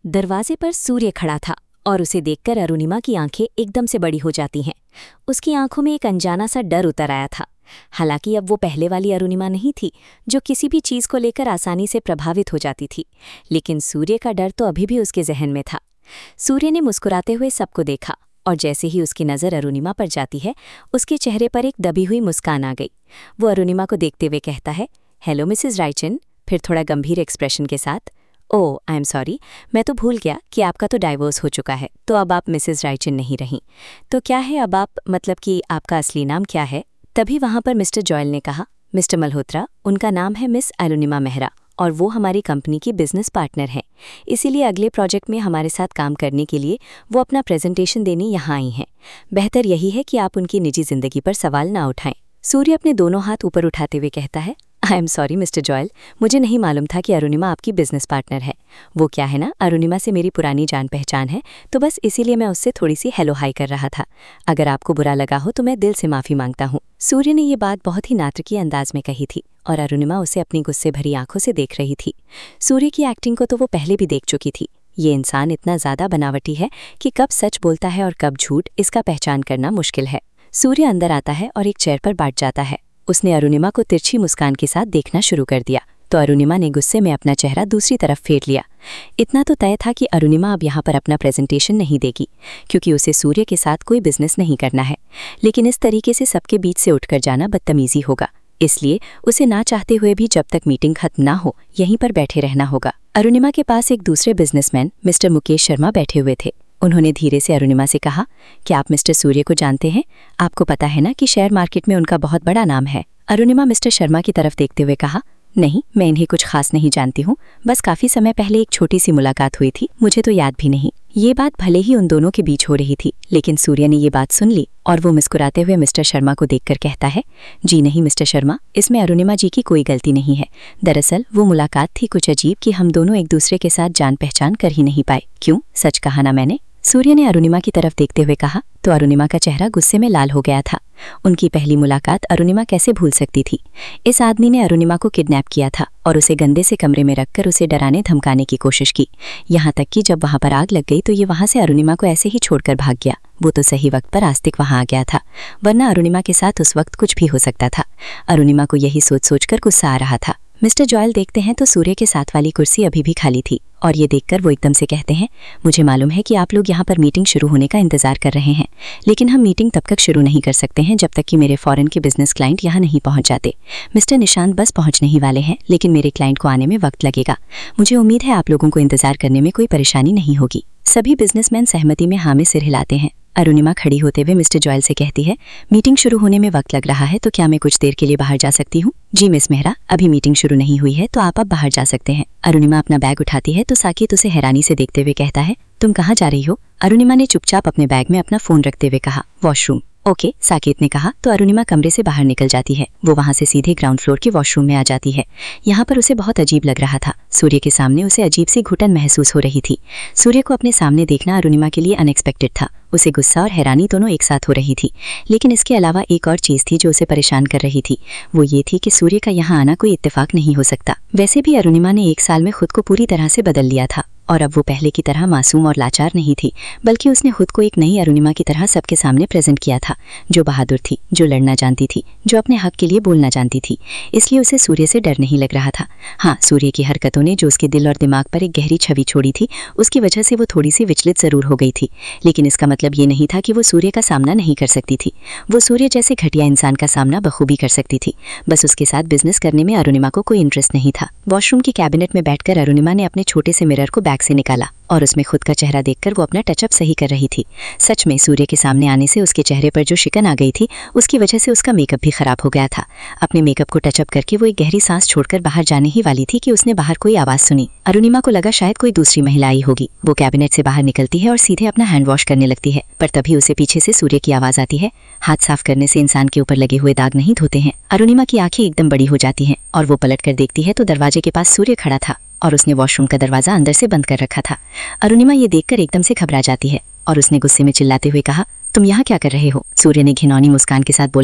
दरवाजे पर सूर्य खड़ा था और उसे देखकर अरुणिमा की आंखें एकदम से बड़ी हो जाती हैं। उसकी आंखों में एक अनजाना सा डर उतर आया था। हालांकि अब वो पहले वाली अरुणिमा नहीं थी जो किसी भी चीज़ को लेकर आसानी से प्रभावित हो जाती थी, लेकिन सूर्य का डर तो अभी भी उसके जहन में था। सूर्य ने मुस्कुराते हुए सबको देखा और जैसे ही उसकी नज़र अरुणिमा पर जाती है, उसके चेहरे पर एक दबी हुई मुस्कान आ गई। वो अरुणिमा को देखते हुए कहता है, हेलो मिसेस रायचन, फिर थोड़ा गंभीर एक्सप्रेशन के साथ। ओह आई एम सॉरी, मैं तो भूल गया कि आपका तो डाइवोर्स हो चुका है, तो अब आप मिसेस रायचन नहीं रहीं। तो क्या है अब आप, मतलब कि आपका असली नाम क्या है? तभी वहाँ पर मिस्टर जॉयल ने कहा, मिस्टर मल्होत्रा, उनका नाम है मिस अरुणिमा मेहरा और वो हमारी कंपनी की बिजनेस पार्टनर हैं। इसीलिए अगले प्रोजेक्ट में हमारे साथ काम करने के लिए वो अपना प्रेजेंटेशन देने यहाँ आई हैं। बेहतर यही है कि आप उनकी निजी जिंदगी पर सवाल ना उठाएं। सूर्य अपने दोनों हाथ ऊपर उठाते हुए कहता है, I am sorry mister Joel, मुझे नहीं मालूम था कि अरुणिमा आपकी बिजनेस पार्टनर है। वो क्या है ना, अरुणिमा से मेरी पुरानी जान पहचान है, तो बस इसीलिए मैं उससे थोड़ी सी हेलो हाई कर रहा था। अगर आपको बुरा लगा हो तो मैं दिल से माफ़ी मांगता हूँ। सूर्य ने ये बात बहुत ही नाटकीय अंदाज में कही थी और अरुणिमा उसे अपनी गुस्से भरी आंखों से देख रही थी। सूर्य की एक्टिंग को तो वो पहले भी देख चुकी थी। ये इंसान इतना ज़्यादा बनावटी है कि कब सच बोलता है और कब झूठ, इसका पहचान करना मुश्किल है। सूर्य अंदर आता है और एक चेयर पर बैठ जाता है। उसने अरुणिमा को तिरछी मुस्कान के साथ देखना शुरू कर दिया तो अरुणिमा ने गुस्से में अपना चेहरा दूसरी तरफ फेर लिया। इतना तो तय था कि अरुणिमा अब यहाँ पर अपना प्रेजेंटेशन नहीं देगी, क्योंकि उसे सूर्य के साथ कोई बिजनेस नहीं करना है। लेकिन इस तरीके से सबके बीच से उठकर जाना बदतमीजी होगा, इसलिए उसे ना चाहते हुए भी जब तक मीटिंग खत्म ना हो यहीं पर बैठे रहना होगा। अरुणिमा के पास एक दूसरे बिजनेसमैन मिस्टर मुकेश शर्मा बैठे हुए थे। उन्होंने धीरे से अरुणिमा से कहा, क्या आप मिस्टर सूर्य को जानते हैं? आपको पता है ना कि शेयर मार्केट में उनका बहुत बड़ा नाम है। अरुणिमा मिस्टर शर्मा की तरफ देखते हुए कहा, नहीं, मैं इन्हें कुछ खास नहीं जानती हूँ, बस काफ़ी समय पहले एक छोटी सी मुलाकात हुई थी, मुझे तो याद भी नहीं। ये बात भले ही उन दोनों के बीच हो रही थी, लेकिन सूर्य ने ये बात सुन ली और वो मुस्कुराते हुए मिस्टर शर्मा को देखकर कहता है, जी नहीं मिस्टर शर्मा, इसमें अरुणिमा जी की कोई गलती नहीं है। दरअसल वो मुलाकात थी कुछ अजीब कि हम दोनों एक दूसरे के साथ जान पहचान कर ही नहीं पाए। क्यों, सच कहा ना मैंने? सूर्य ने अरुणिमा की तरफ देखते हुए कहा तो अरुणिमा का चेहरा गुस्से में लाल हो गया था। उनकी पहली मुलाकात अरुणिमा कैसे भूल सकती थी? इस आदमी ने अरुणिमा को किडनैप किया था और उसे गंदे से कमरे में रखकर उसे डराने धमकाने की कोशिश की, यहाँ तक कि जब वहाँ पर आग लग गई तो ये वहाँ से अरुणिमा को ऐसे ही छोड़कर भाग गया। वो तो सही वक्त पर आस्तिक वहाँ आ गया था, वरना अरुणिमा के साथ उस वक्त कुछ भी हो सकता था। अरुणिमा को यही सोचकर गुस्सा आ रहा था। मिस्टर जॉयल देखते हैं तो सूर्य के साथ वाली कुर्सी अभी भी खाली थी और ये देखकर वो एकदम से कहते हैं, मुझे मालूम है कि आप लोग यहाँ पर मीटिंग शुरू होने का इंतजार कर रहे हैं, लेकिन हम मीटिंग तब तक शुरू नहीं कर सकते हैं जब तक कि मेरे फॉरेन के बिजनेस क्लाइंट यहाँ नहीं पहुँच जाते। मिस्टर निशांत बस पहुँचने ही वाले हैं, लेकिन मेरे क्लाइंट को आने में वक्त लगेगा। मुझे उम्मीद है आप लोगों को इंतजार करने में कोई परेशानी नहीं होगी। सभी बिजनेसमैन सहमति में हाँ में सिर हिलाते हैं। अरुणिमा खड़ी होते हुए मिस्टर जॉयल से कहती है, मीटिंग शुरू होने में वक्त लग रहा है, तो क्या मैं कुछ देर के लिए बाहर जा सकती हूँ? जी मिस मेहरा, अभी मीटिंग शुरू नहीं हुई है तो आप अब बाहर जा सकते हैं। अरुणिमा अपना बैग उठाती है तो साकेत उसे हैरानी से देखते हुए कहता है, तुम कहाँ जा रही हो? अरुणिमा ने चुपचाप अपने बैग में अपना फोन रखते हुए कहा, वॉशरूम। ओके, साकेत ने कहा तो अरुणिमा कमरे से बाहर निकल जाती है। वो वहां से सीधे ग्राउंड फ्लोर के वॉशरूम में आ जाती है। यहाँ पर उसे बहुत अजीब लग रहा था। सूर्य के सामने उसे अजीब सी घुटन महसूस हो रही थी। सूर्य को अपने सामने देखना अरुणिमा के लिए अनएक्सपेक्टेड था। उसे गुस्सा और हैरानी दोनों एक साथ हो रही थी, लेकिन इसके अलावा एक और चीज़ थी जो उसे परेशान कर रही थी। वो ये थी कि सूर्य का यहाँ आना कोई इत्तेफाक नहीं हो सकता। वैसे भी अरुणिमा ने 1 साल में खुद को पूरी तरह से बदल लिया था और अब वो पहले की तरह मासूम और लाचार नहीं थी, बल्कि उसने खुद को एक नई अरुणिमा की तरह सबके सामने प्रेजेंट किया था, जो बहादुर थी, जो लड़ना जानती थी, जो अपने हक के लिए बोलना जानती थी। इसलिए उसे सूर्य से डर नहीं लग रहा था। हाँ, सूर्य की हरकतों ने जो उसके दिल और दिमाग पर एक गहरी छवि छोड़ी थी, उसकी वजह से वो थोड़ी सी विचलित जरूर हो गई थी, लेकिन इसका मतलब ये नहीं था कि वो सूर्य का सामना नहीं कर सकती थी। वो सूर्य जैसे घटिया इंसान का सामना बखूबी कर सकती थी। बस उसके साथ बिजनेस करने में अरुणिमा को कोई इंटरेस्ट नहीं था। वॉशरूम की कैबिनेट में बैठकर अरुणिमा ने अपने छोटे से मिरर को बैग से निकाला और उसमें खुद का चेहरा देखकर वो अपना टचअप सही कर रही थी। सच में सूर्य के सामने आने से उसके चेहरे पर जो शिकन आ गई थी, उसकी वजह से उसका मेकअप भी खराब हो गया था। अपने मेकअप को टचअप करके वो एक गहरी सांस छोड़कर बाहर जाने ही वाली थी कि उसने बाहर कोई आवाज़ सुनी। अरुणिमा को लगा शायद कोई दूसरी महिला आई होगी। वो कैबिनेट से बाहर निकलती है और सीधे अपना हैंड वॉश करने लगती है, पर तभी उसे पीछे से सूर्य की आवाज़ आती है, हाथ साफ करने से इंसान के ऊपर लगे हुए दाग नहीं धोते हैं। अरुणिमा की आंखें एकदम बड़ी हो जाती हैं और वो पलट कर देखती है तो दरवाजे के पास सूर्य खड़ा था और उसने वॉशरूम का दरवाजा अंदर से बंद कर रखा था। अरुणिमा ये देखकर एकदम से घबरा जाती है और उसने गुस्से में चिल्लाते हुए कहा, तुम यहाँ क्या कर रहे हो? सूर्य ने घिनौनी मुस्कान के साथ बोला,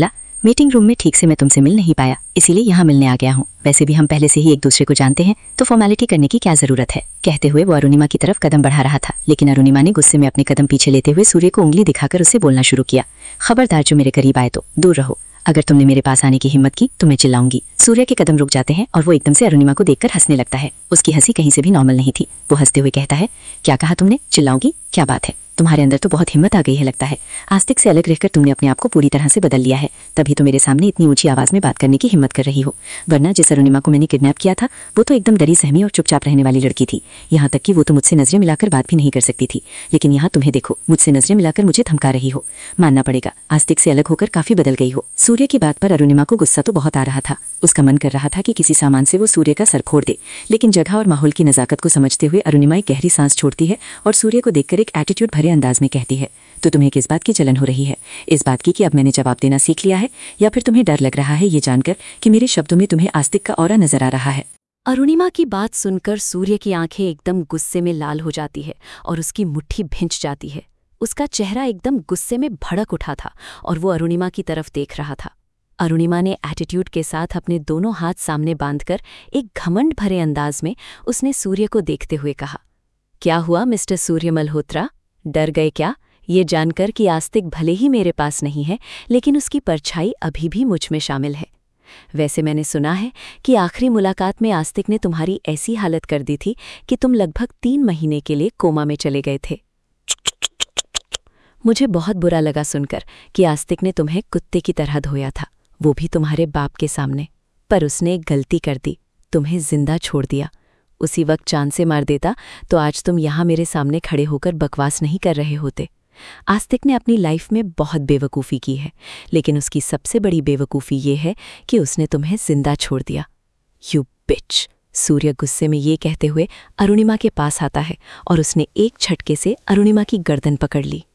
मीटिंग रूम में ठीक से मैं तुमसे मिल नहीं पाया, इसीलिए यहाँ मिलने आ गया हूँ। वैसे भी हम पहले से ही एक दूसरे को जानते हैं, तो फॉर्मेलिटी करने की क्या जरूरत है। कहते हुए वो अरुणिमा की तरफ कदम बढ़ा रहा था, लेकिन अरुणिमा ने गुस्से में अपने कदम पीछे लेते हुए सूर्य को उंगली दिखाकर उससे बोलना शुरू किया। खबरदार, जो मेरे करीब आए तो दूर रहो। अगर तुमने मेरे पास आने की हिम्मत की तो मैं चिल्लाऊंगी। सूर्य के कदम रुक जाते हैं और वो एकदम से अरुणिमा को देखकर हंसने लगता है। उसकी हंसी कहीं से भी नॉर्मल नहीं थी। वो हंसते हुए कहता है, क्या कहा तुमने? चिल्लाऊंगी? क्या बात है, तुम्हारे अंदर तो बहुत हिम्मत आ गई है लगता है। आस्तिक से अलग रहकर तुमने अपने आप को पूरी तरह से बदल लिया है, तभी तो मेरे सामने इतनी ऊंची आवाज में बात करने की हिम्मत कर रही हो। वरना जिस अरुणिमा को मैंने किडनैप किया था वो तो एकदम डरी सहमी और चुपचाप रहने वाली लड़की थी। यहाँ तक कि वो तो मुझसे नजरें मिलाकर बात भी नहीं कर सकती थी, लेकिन यहाँ तुम्हें देखो, मुझसे नजरें मिलाकर मुझे धमका रही हो। मानना पड़ेगा, आस्तिक से अलग होकर काफी बदल गई हो। सूर्य की बात पर अरुणिमा को गुस्सा तो बहुत आ रहा था। उसका मन कर रहा था कि किसी सामान से वो सूर्य का सर फोड़ दे, लेकिन जगह और माहौल की नजाकत को समझते हुए अरुणिमा एक गहरी सांस छोड़ती है और सूर्य को देखकर एक एटीट्यूड भरे अंदाज में कहती है, तो तुम्हें किस बात की जलन हो रही है? इस बात की कि अब मैंने जवाब देना सीख लिया है, या फिर तुम्हें डर लग रहा है ये जानकर कि मेरे शब्दों में तुम्हें आस्तिक का ऑरा नजर आ रहा है? अरुणिमा की बात सुनकर सूर्य की आंखें एकदम गुस्से में लाल हो जाती है और उसकी मुट्ठी भिंच जाती है। उसका चेहरा एकदम गुस्से में भड़क उठा था और वो अरुणिमा की तरफ देख रहा था। अरुणिमा ने एटीट्यूड के साथ अपने दोनों हाथ सामने बांधकर एक घमंड भरे अंदाज में उसने सूर्य को देखते हुए कहा, क्या हुआ मिस्टर सूर्य मल्होत्रा, डर गए क्या? ये जानकर कि आस्तिक भले ही मेरे पास नहीं है, लेकिन उसकी परछाई अभी भी मुझ में शामिल है। वैसे मैंने सुना है कि आखिरी मुलाकात में आस्तिक ने तुम्हारी ऐसी हालत कर दी थी कि तुम लगभग 3 महीने के लिए कोमा में चले गए थे। मुझे बहुत बुरा लगा सुनकर कि आस्तिक ने तुम्हें कुत्ते की तरह धोया था, वो भी तुम्हारे बाप के सामने। पर उसने एक गलती कर दी, तुम्हें जिंदा छोड़ दिया। उसी वक्त जान से मार देता तो आज तुम यहाँ मेरे सामने खड़े होकर बकवास नहीं कर रहे होते। आस्तिक ने अपनी लाइफ में बहुत बेवकूफ़ी की है, लेकिन उसकी सबसे बड़ी बेवकूफ़ी ये है कि उसने तुम्हें जिंदा छोड़ दिया। यू बिच। सूर्य गुस्से में ये कहते हुए अरुणिमा के पास आता है और उसने एक झटके से अरुणिमा की गर्दन पकड़ ली।